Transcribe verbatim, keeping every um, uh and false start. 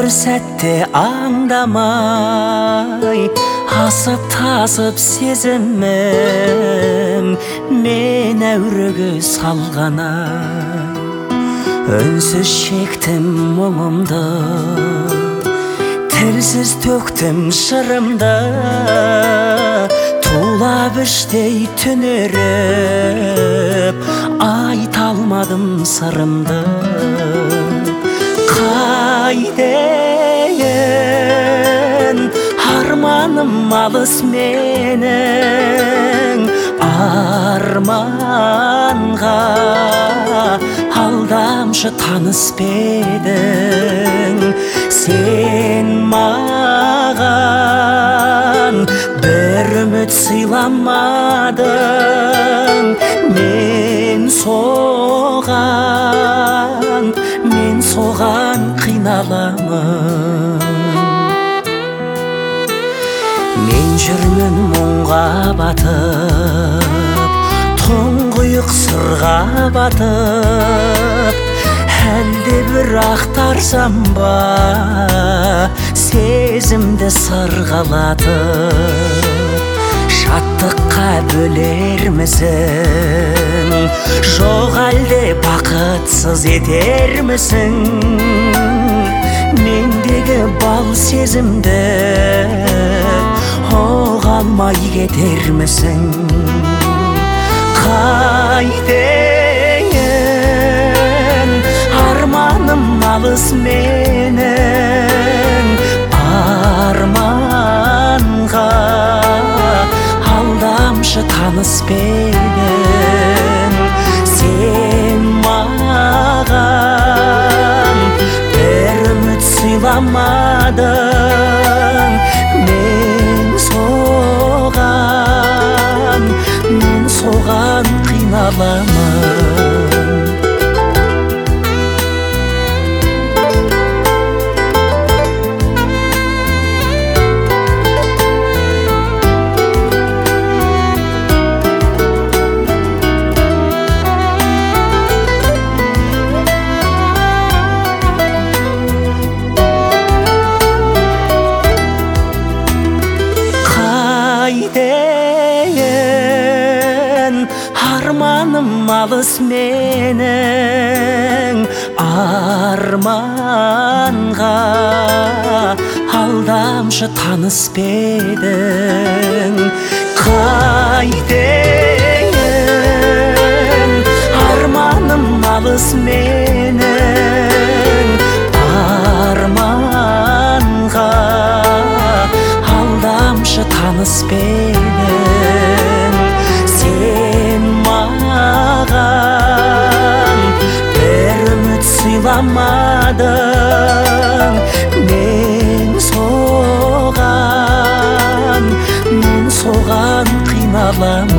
сәтте аңдамай асып тасып сезімім мен әуреге салғана үнсіз шектім мұңымды тілсіз төктім шырымды тулап іштей түнеріп айта алмадым сырымды қайден арманым алыс менің арманға алдамшы таныс бедің сен маған бір үміт сыйламадың мен соған мен соған қиналамын мен жүрмін мұңға батып тұңғиық сырға батып әлде бір ақтарсам ба сезімді сырғалатып шаттыққа бөлермісің жоқ әлде бақытсыз етермісің мендегі бал сезімді оға алмай кетермісің қайден арманым алыс менің арманға алдамшы таныс бедің сен маған бір үміт сыйламадың мен соған мен соған қиналамын арманым алыс менің арманға алдамшы таныс бедің қайден арманым алыс менің арманға алдамшы таныс бедің сен маған бір үміт сыйламадың мен соған мен соған қиналамын